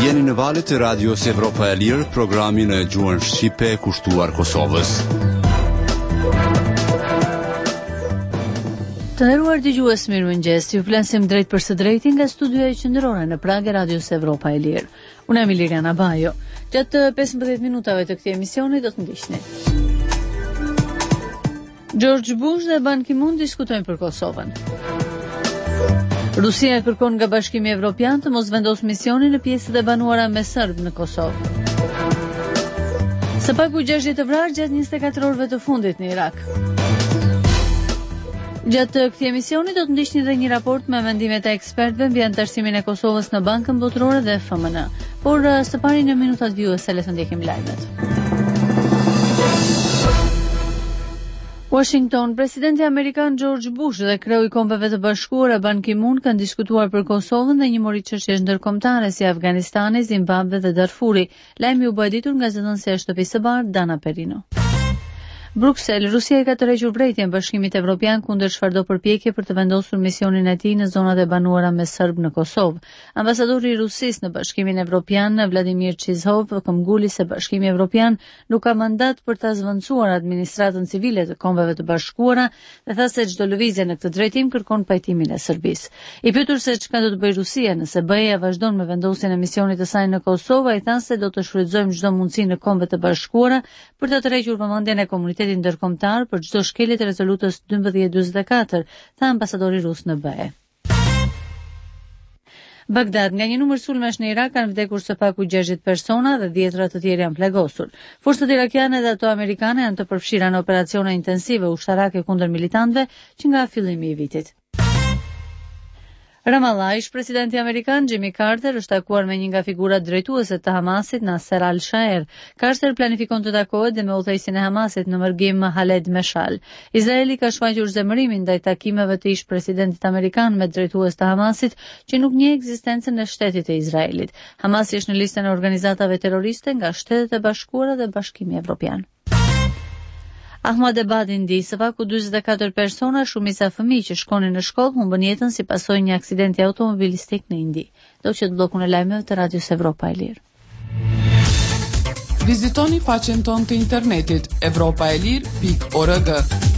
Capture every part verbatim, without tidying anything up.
Jeni në valët e Radios Evropa e Lirë, programin e gjuhën shqipe kushtuar Kosovës. Të nderuar dëgjues, mirëmëngjes. Ju flasim drejt për së drejti nga studioja qendrore në Prag e Radios Evropa e Lirë. Unë jam Liliana Bajo. Gjatë pesëmbëdhjetë minutave të këtij emisioni do të ndiqni. George Bush dhe Ban Ki-moon diskutojnë për Kosovën. Rusia e kërkon nga Bashkimi Evropian të mos vendosë misionin në pjesët e banuara me serb në Kosovë. Së paku gjashtëdhjetë të vrarë gjatë njëzet e katër orëve të fundit në Irak. Gjatë këtij emisioni do të ndiqni edhe një raport me mendimet e ekspertëve mbi anëtarësimin e Kosovës në Bankën Botërore dhe F M N. Por së pari në minutat vjuese le të ndjekim lajmet. Washington, presidenti amerikan George Bush dhe kreu i Kombeve të Bashkuara Ban Ki-moon kanë diskutuar për Kosovën dhe një mori çështjesh ndërkombëtare si Afganistani, Zimbabwe dhe Darfuri. Lajmi u bë ditur nga zëdhënësia e Shtëpisë së Bardhë Dana Perino. Bruksel, Rusia i ka tërhequr vërejtjen Bashkimit Evropian kundër çfarëdo përpjekje për të vendosur misionin e tij në zonat e banuara me serb në Kosovë. Ambasadori i Rusisë në Bashkimin Evropian, Vladimir Chizhov, këmbguli se Bashkimi Evropian nuk ka mandat për ta zvendësuar administratën civile të Kombeve të Bashkuara dhe tha se çdo lëvizje në këtë drejtim kërkon pajtimin e Serbisë. I pyetur se çka do të bëjë Rusia nëse B E A vazhdon me vendosjen e misionit të saj në Kosovë, ai tha se do të shfrytëzojmë çdo mundësi në Kombet e Bashkuara për të tërhequr vëmendjen e komunitetit ndërkombëtar për çdo shkelje të rezolutës dymbëdhjetë dyzet e katër, tha ambasadori rus në B E. Bagdad, nga një numër sulmesh në Irak kanë vdekur së paku gjashtëdhjetë persona dhe dhjetra të tjerë janë plagosur. Forcat irakiane dhe ato amerikane janë të përfshira në operacione intensive ushtarake kundër militantëve që nga fillimi i vitit. Ramallah, ish-presidenti amerikan Jimmy Carter është takuar me një nga figurat drejtuese të Hamasit, Nasser al-Shaer. Carter planifikon të takohet dhe me udhëheqësin e Hamasit në mërgim Khaled Meshal. Izraeli ka shfaqur zemërimin ndaj takimeve të ish-presidentit amerikan me drejtues të Hamasit që nuk njeh ekzistencën e shtetit të Izraelit. Hamasi është në listën e organizatave terroriste nga Shtetet e Bashkuara dhe Bashkimi Evropian. Ahmadabad, Indi, së paku dyzet e katër persona, shumica fëmijë që shkonin në shkollë, humbën jetën si pasojë një aksidenti automobilistik në Indi. Do që të bllokun e lajmeve të Radios Evropa e Lirë. Vizitoni faqen tonë të internetit evropa e lirë pikë org.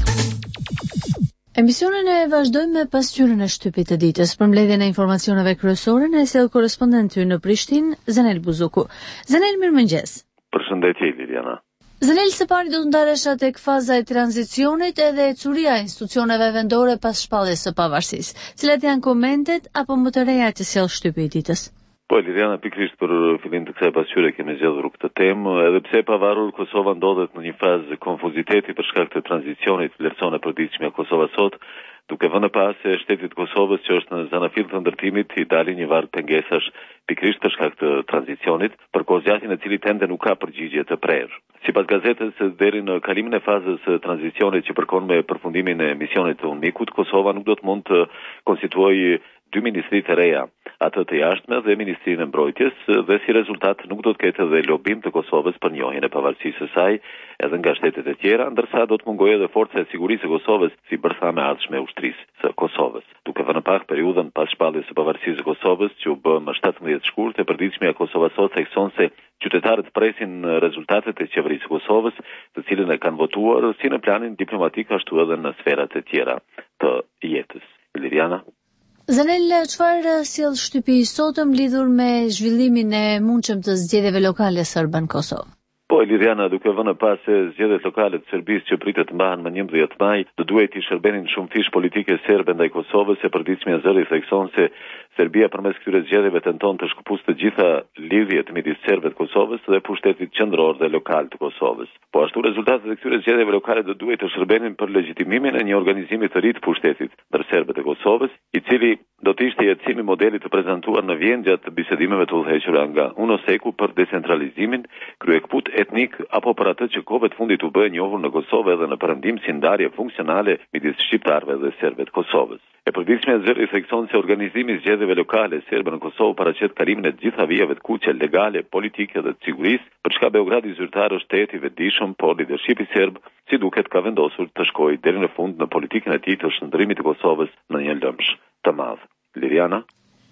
Emisionin e vazhdojmë me pasqyrën e shtypit të ditës. Për mbledhjen e informacioneve kryesore na sjell korrespondenti në Prishtinë, Zenel Buzuku. Zenel, mirëmëngjes. Përshëndetje, Liliana. Zenel, së pari do të ndalesha tek faza e tranzicionit edhe e curia e institucioneve vendore pas shpalljes së pavarësisë. Cilat janë komentet apo më të reja që sjell shtypi i ditës? Po, Liliana, pikërisht për fillim të kësaj pasqyre kemi zgjedhur këtë temë, edhe pse e pavarur Kosova ndodhet në një fazë konfuziteti për shkak të tranzicionit vlerësore e përditshme Kosova sot, duke vënë pas se shteti i Kosovës që është në zanafill të ndërtimit i dali një varg pengesash pikërisht për shkak të tranzicionit, për kozgjasin e cili ende nuk ka përgjigje të prerë. Sipas gazetës, deri në kalimin e fazës së tranzicionit që përkon me përfundimin e misionit të UNMIK-ut, Kosova nuk do të mund të konstituojë dy ministri të reja, atë të jashtme dhe Ministrinë e Mbrojtjes, dhe si rezultat nuk do të ketë edhe lobim të Kosovës për njohjen e pavarësisë së saj edhe nga shtetet e tjera, ndërsa do të mungojë edhe forca e sigurisë së Kosovës si bërthame ardhshme e ushtrisë së Kosovës. Duke vënë pak periudhën pas shpalljes së pavarësisë së Kosovës, që u bë më shtatëmbëdhjetë shkurt, e përditshmja e Kosovës sot thekson se qytetarët presin rezultatet e qeverisë së Kosovës, të cilën e kanë votuar si në planin diplomatik ashtu edhe në sferat e tjera të jetës. Liliana. Zenel, çfarë sjell shtypi i sotëm lidhur me zhvillimin e mundshëm të zgjedhjeve lokale serbe në Kosovë? Po, Liliana, duke vënë pas se zgjedhjet lokale të Serbisë që pritet të mbahen më njëmbëdhjetë maj, do duhet i shërbenin shumë fish politike serbe ndaj Kosovës, e përditshmja e zëri thekson se Serbia përmes këtyre zgjedhjeve tenton të shkëputësë të gjitha lidhjet midis serbëve të Kosovës dhe pushtetit qendror dhe lokal të Kosovës. Po ashtu rezultatet e këtyre zgjedhjeve lokale do duhet të shërbenin për legjitimimin e një organizimi të ri të pushtetit ndër serbët e Kosovës, i cili do të ishte jetësimi modelit të prezantuar në Vjenë gjatë bisedimeve të udhëhequra nga UNOSEKU për decentralizimin, kryekput etnik apo për atë që kohëve të fundit u bë e njohur në Kosovë edhe në perëndim si ndarje funksionale midis shqiptarëve dhe serbëve të Kosovës. E përditshmja e zëri thekson se organizimi i zgjedhjeve lokale serbe në Kosovë paraqet kalimin e të gjitha vijave të kuqe legale, politike dhe të sigurisë, për çka Beogradi zyrtar është tet i vetëdijshëm, por lidershipi serb, si duket, ka vendosur të shkojë deri në fund në politikën e tij të shndrimit të Kosovës në një lëmsh të madh. Liliana.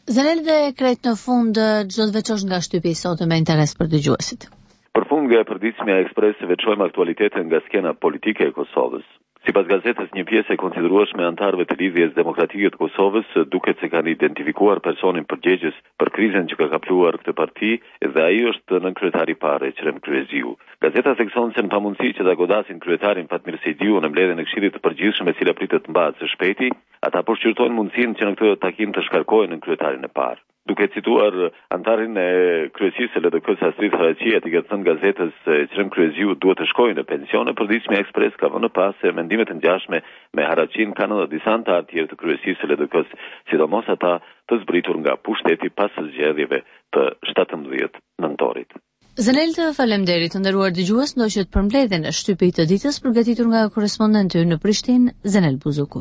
Zanel dhe kret në fund çdo të veçosh nga shtypi i sotëm me interes për dëgjuesit. Për fund nga e përditshmja e Ekspresit veçojmë aktualitetin nga skena politike e Kosovës. Sipas gazetës, një pjesë e konsiderueshme e antarëve të lidhjes demokratike të Kosovës duket se kanë identifikuar personin përgjegjës për krizën që ka kapluar këtë parti dhe ai është nënkryetari i parë Ekrem Kryeziu. Gazeta thekson se në pamundësi që ta godasin kryetarin Fatmir Sejdiu në mbledhjen e Këshillit të Përgjithshëm e cila pritet të mbahet së shpejti, ata përshqyrtojnë mundësinë që në këtë takim të shkarkojnë nënkryetarin e parë. Duke cituar antarin e kryesisë së L D K-s Astrid Haraçia, i ka thënë gazetës se Ekrem Kryeziu duhet të shkojë në pension, e përditshmja Ekspres ka vënë pas se mendimet e ngjashme me Haracin kanë edhe disa antarë tjerë të kryesisë së L D K-s, sidomos ata të zbritur nga pushteti pas zgjedhjeve të shtatëmbëdhjetë nëntorit. Zanel, të faleminderit të nderuar dëgjues, ndoqët për mbledhjen e shtypit të ditës përgatitur nga korrespondenti në Prishtinë, Zanel Buzuku.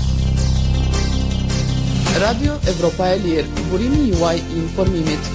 Radio Evropa e Lirë, burimi juaj i informimit.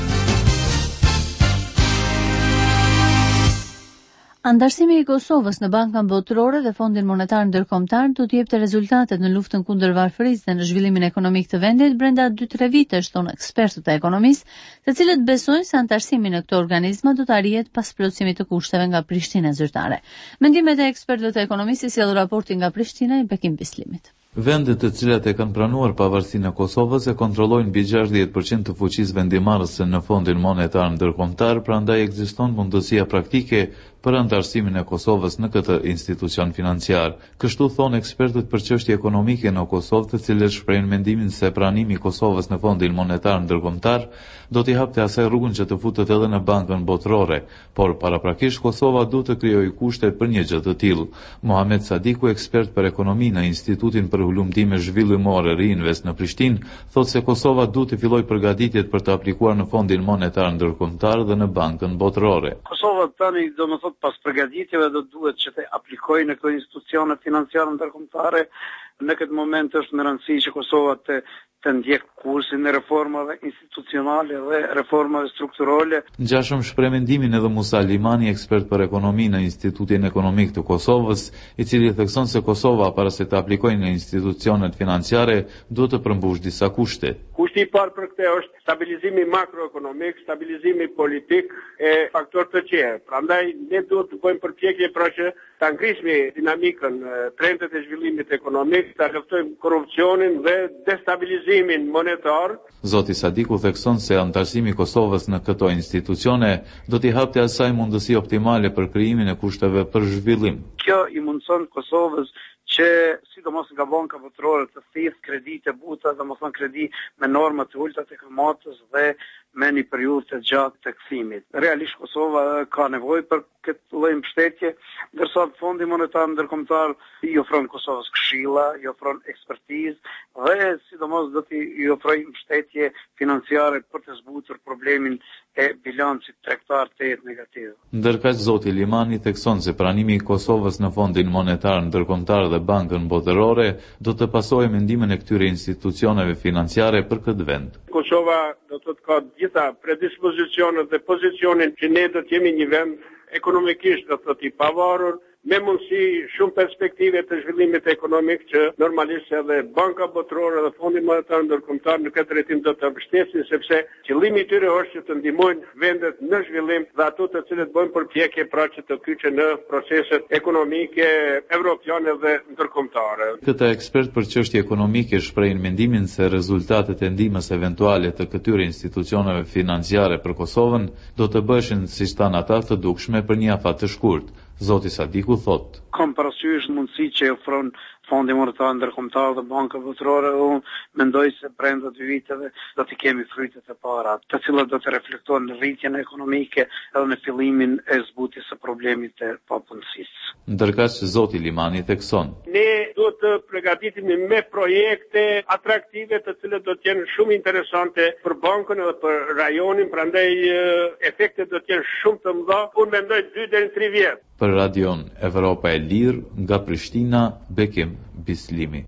Antarësimi i Kosovës në Bankën Botërore dhe Fondin Monetar Ndërkombëtar do të jepte rezultatet në luftën kundër varfërisë dhe në zhvillimin ekonomik të vendit brenda dy tre vitesh, thonë ekspertët e ekonomisë, të cilët besojnë se antarësimi në këto organizma do të arrihet pas plotësimit të kushteve nga Prishtina zyrtare. Mendimet e ekspertëve të ekonomisë sjell raporti nga Prishtina i Bekim Bislimit. Vendet të cilat e kanë pranuar pavarësinë e Kosovës e kontrollojnë mbi gjashtëdhjetë përqind të fuqisë vendimarrëse në Fondin Monetar Ndërkombëtar, prandaj ekziston mundësia praktike për antarësimin e Kosovës në këtë institucion financiar. Kështu thonë ekspertët për çështje ekonomike në Kosovë, të cilët shprehin mendimin se pranimi i Kosovës në Fondin Monetar Ndërkombëtar do t'i hapte asaj rrugën që të futet edhe në Bankën Botërore, por paraprakisht Kosova duhet të krijojë kushte për një gjë të tillë. Mohamed Sadiku, ekspert për ekonomi në Institutin për Hulumtime Zhvillimore Reinvest në Prishtinë, thotë se Kosova duhet të fillojë përgatitjet për të aplikuar në Fondin Monetar Ndërkombëtar dhe në Bankën Botërore. Kosova tani do të thotë pas përgatitjeve do duhet që të aplikojë në këto institucione financiare ndërkombëtare. Në këtë moment është me rëndësi që Kosova të të ndjek kursin e reformave institucionale dhe reformave strukturale. Ngjashëm shpreh mendimin edhe Musa Limani, ekspert për ekonomi në Institutin Ekonomik të Kosovës, i cili thekson se Kosova para se të aplikojë në institucionet financiare duhet të përmbush disa kushte. Kushti i parë për këtë është stabilizimi makroekonomik, stabilizimi politik e faktorë të tjerë. Prandaj ne duhet të bëjmë përpjekje për që ta ngrismi dinamikën, trendet e zhvillimit ekonomik, ta luftojmë korrupsionin dhe destabilizimin monetar. Zoti Sadiku thekson se antarësimi i Kosovës në këto institucione do t'i hapte asaj mundësi optimale për krijimin e kushteve për zhvillim. Kjo i mundson Kosovës që sidomos nga banka botërore të thithë kredi të buta, domethënë kredi me norma të ulta të kamatës dhe me një periudhë të gjatë të kthimit. Realisht Kosova ka nevojë për këtë lloj mbështetje, ndërsa Fondi Monetar Ndërkombëtar i ofron Kosovës këshilla, i ofron ekspertizë dhe sidomos do t'i ofrojë mbështetje financiare për të zbutur problemin e bilancit tregtar të jetë negativ. Ndërkaq zoti Limani thekson se pranimi i Kosovës në Fondin Monetar Ndërkombëtar dhe Bankën Botërore do të pasojë mendimin e këtyre institucioneve financiare për këtë vend. Kosova do të ka gjitha predispozicionet dhe pozicionin që ne do të jemi një vend ekonomikisht do të i pavarur, me mundësi shumë perspektive të zhvillimit ekonomik që normalisht edhe Banka Botërore dhe Fondi Monetar Ndërkombëtar në këtë drejtim do të mbështesin, sepse qëllimi i tyre është që të ndihmojnë vendet në zhvillim dhe ato të cilët bëjnë përpjekje pra që të kyçen në proceset ekonomike evropiane dhe ndërkombëtare. Këta ekspert për çështje ekonomike shprehin mendimin se rezultatet e ndihmës eventuale të këtyre institucioneve financiare për Kosovën do të bëheshin, siç thanë ata, të dukshme për një afat të shkurtë. Zoti Sadiku thot: Kam parasysh mundësi që ofron Fondi Monetar Ndërkombëtar dhe Banka Botërore, unë mendoj se brenda dy viteve do të kemi frytet e para, të cilat do të reflektojnë në rritjen ekonomike edhe në fillimin e zbutjes së problemit të papunësisë. Ndërkaq zoti Limani thekson: Ne duhet të përgatitemi me projekte atraktive të cilat do të jenë shumë interesante për bankën edhe për rajonin, prandaj efektet do të jenë shumë të mëdha. Unë mendoj dy deri në tre vjet. Për Radion Evropa e Lirë, nga Prishtina, Bekim Bislimi.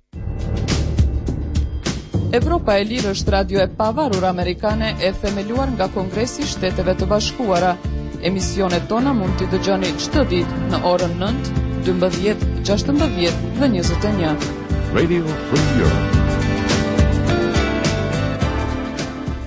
Evropa e Lirë është radio e pavarur amerikane e themeluar nga Kongresi i Shteteve të Bashkuara. Emisionet tona mund t'i dëgjoni çdo ditë në orën nëntë, dymbëdhjetë, gjashtëmbëdhjetë dhe njëzet e një. Radio Free Europe.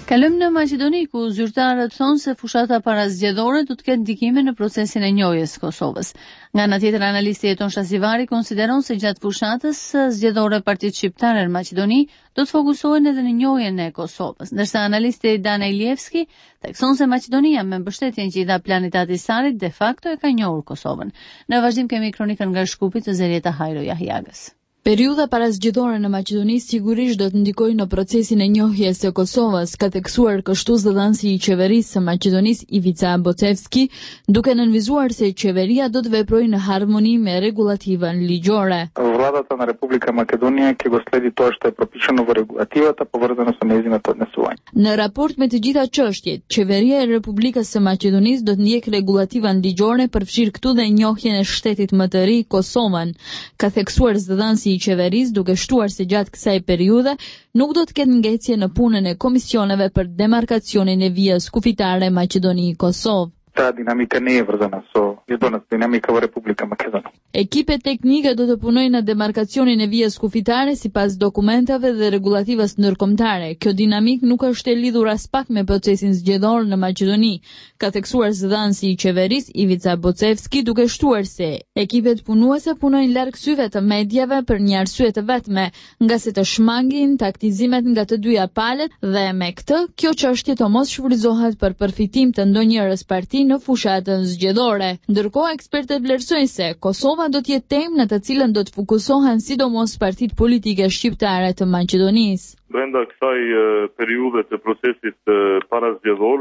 Kalojmë në Maqedoni, ku zyrtarët thonë se fushata parazgjedhore do të ketë ndikime në procesin e njohjes së Kosovës. Nga ana tjetër, analisti Jeton Shasivari konsideron se gjatë fushatës zgjedhore Partitë Shqiptare në Maqedoni do të fokusohen edhe në njohjen e Kosovës, ndërsa analisti Dana Iljevski thekson se Maqedonia me mbështetjen që i dha planit Ahtisarit de facto e ka njohur Kosovën. Në vazhdim kemi kronikën nga Shkupi të Zerieta Hajro Jahjagës. Periudha parazgjedhore në Maqedoni sigurisht do të ndikojë në procesin e njohjes së Kosovës, ka theksuar kështu zëdhënësi i qeverisë së Maqedonisë Ivica Bocevski, duke nënvizuar se qeveria do të veprojë në harmoni me rregulativën ligjore. Владата на Република Македонија ќе го следи тоа што е пропишано во регулативата поврзано со нејзиното однесување. Në raport me të gjitha çështjet, qeveria e Republikës së Maqedonisë do të ndjek rregulativën ligjore, përfshir këtu dhe njohjen e shtetit më të ri, Kosovën, ka theksuar zëdhënësi i qeverisë, duke shtuar se gjatë kësaj periudhe nuk do të ketë ngecje në punën e komisioneve për demarkacionin e vijës kufitare Maqedoni-Kosovë. Таа динамика не е врзана со једната динамика во Република Македонија. Ekipet teknike do të punojnë në demarkacionin e vijës kufitare sipas dokumentave dhe rregulativës ndërkombëtare. Kjo dinamik nuk është e lidhur as pak me procesin zgjedhor në Maqedoni, ka theksuar zëdhënësi i qeverisë Ivica Bocevski, duke shtuar se ekipet punuese punojnë larg syve të mediave për një arsye të vetme, nga se të shmangin taktizimet nga të dyja palët dhe me këtë kjo çështje të mos shfrytëzohet për përfitim të ndonjërs parti në fushatën zgjedhore. Ndërkohë, ekspertët vlerësojnë se Kosova do të jetë temë në të cilën do të fokusohen sidomos partitë politike shqiptare të Maqedonisë. Brenda kësaj periudhe të procesit parazgjedhor,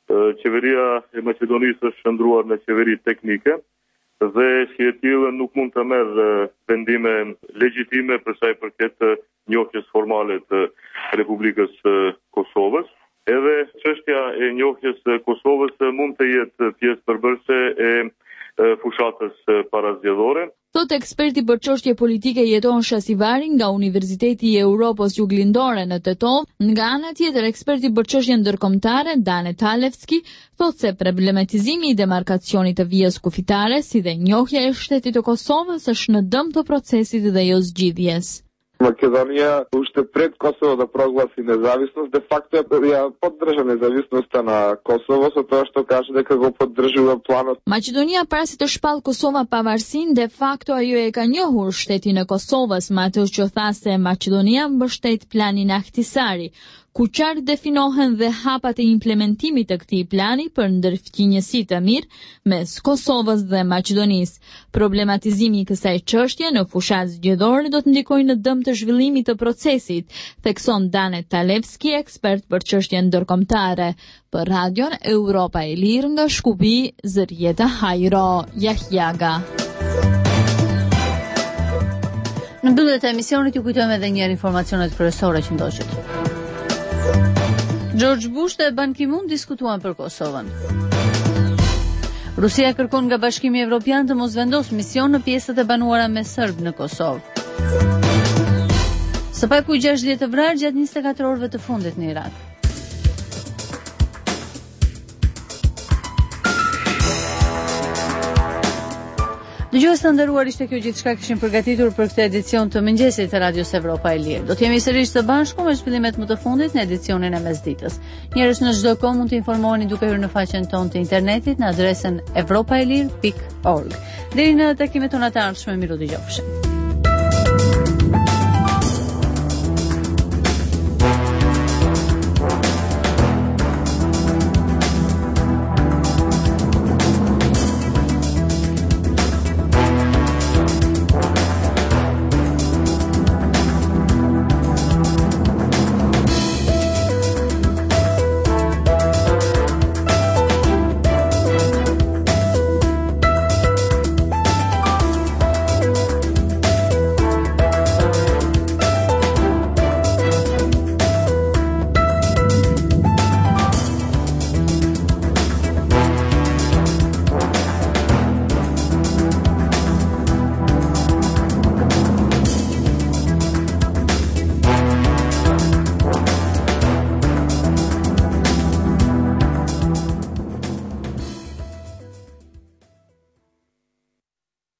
qeveria e Maqedonisë është shndruar në qeveri teknike dhe si e tillë nuk mund të merrë vendime legjitime për sa i përket njohjes formale të Republikës së Kosovës. Edhe çështja e njohjes së Kosovës mund të jetë pjesë përbërëse e fushatës parazgjedhore. Thot eksperti për çështje politike Jeton Shasivari nga Universiteti i Europës Juglindore në Tetov. Nga ana tjetër, eksperti për çështje ndërkombëtare Dane Talevski thot se problematizimi i demarkacionit të vijës kufitare si dhe njohja e shtetit të Kosovës është në dëm të procesit dhe jo zgjidhjes. Македонија уште пред Косово да прогласи независност, де факто ја поддржа независноста на Косово со тоа што каже дека го поддржува планот. Maqedonia para se të shpall Kosova pavarësinë, de facto ajo e ka njohur shtetin e Kosovës, me atë që tha se Maqedonia mbështet planin Ahtisari, ku qartë definohen dhe hapat e implementimit të këtij plani për ndërfqinjësi të mirë mes Kosovës dhe Maqedonisë. Problematizimi i kësaj çështje në fushatë zgjedhore do të ndikojë në dëm të zhvillimit të procesit, thekson Dane Talevski, ekspert për çështje ndërkombëtare. Për Radion Europa e Lirë nga Shkupi, Zerieta Hajro Jahjaga. Në mbyllje të emisionit ju kujtojmë edhe një herë informacionet kryesore që ndoqët. George Bush dhe Ban Ki-moon diskutuan për Kosovën. Rusia kërkon nga Bashkimi Evropian të mos vendos mision në pjesët e banuara me serb në Kosovë. Së paku gjashtëdhjetë të vrarë gjatë njëzet e katër orëve të fundit në Irak. Dëgjues të nderuar, ishte kjo gjithçka kishim përgatitur për këtë edicion të mëngjesit të Radios Evropa e Lirë. Do të jemi sërish së bashku me zhvillimet më të fundit në edicionin e mesditës. Njerëz në çdo kohë mund të informoheni duke hyrë në faqen tonë të internetit në adresën evropaelir pikë org. Deri në takimet tona të ardhshme, miru dëgjofshim.